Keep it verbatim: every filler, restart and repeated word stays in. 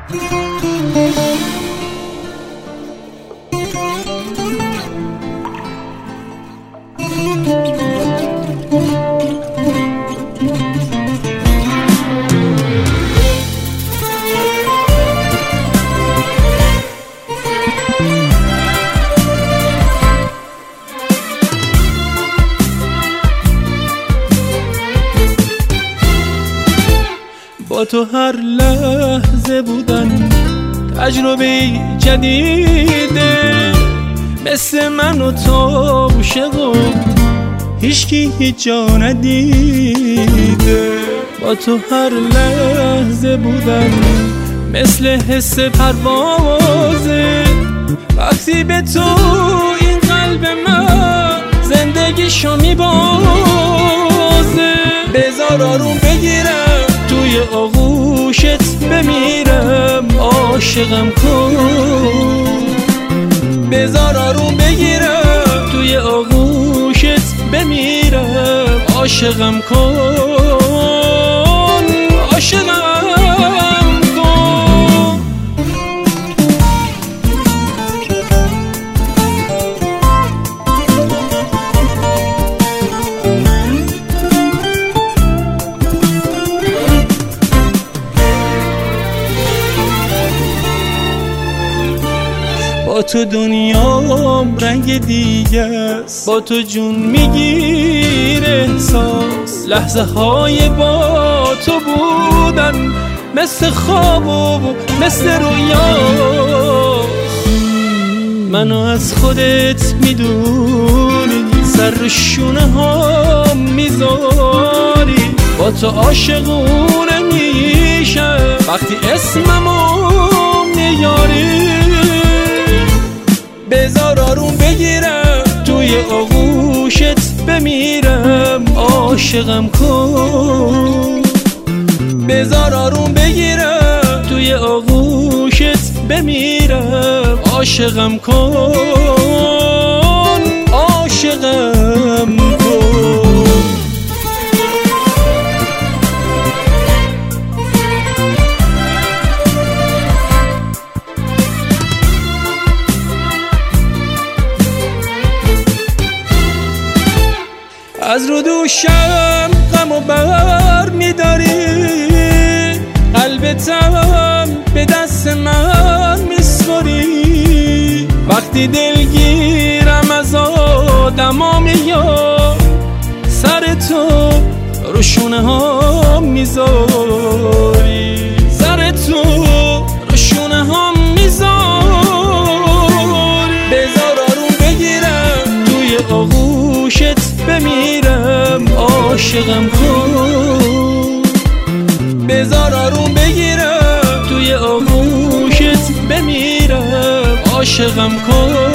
با تو هر لحظه بودن تجربه جدیده، مثل من و تو عاشق و هیچکی هیچ جا ندیده. با تو هر لحظه بودن مثل حس پروازه، وقتی به تو این قلب من زندگیشو میبازه. بذار آروم بگیرم توی آغوشت بمیرم، عاشقم کن. بذار آروم بگیرم توی آغوشت بمیرم، عاشقم کن، عاشقم کن. با تو دنیام رنگ دیگه است، با تو جون میگیره احساس. لحظه های با تو بودن مثل خواب و مثل رویاست. منو از خودت میدونی، سر شونه ها میذاری. با تو عاشقونه میشم وقتی اسممو میاری. بذار آروم بگیرم توی آغوشت بمیرم، عاشقم کن. بذار آروم بگیرم توی آغوشت بمیرم، عاشقم کن، عاشقم کن. از رو دوشم غم و بر میداری، قلبتم به دست من میسپاری. وقتی دلگیرم از آدما میاد، سر تو رو شونه ها میذاری. سر تو رو شونه ها میذاری. بذار آروم بگیرم توی آغوشت بمیرم، عاشقم کن. بذار آروم بگیرم توی آغوشت بمیرم، عاشقم کن.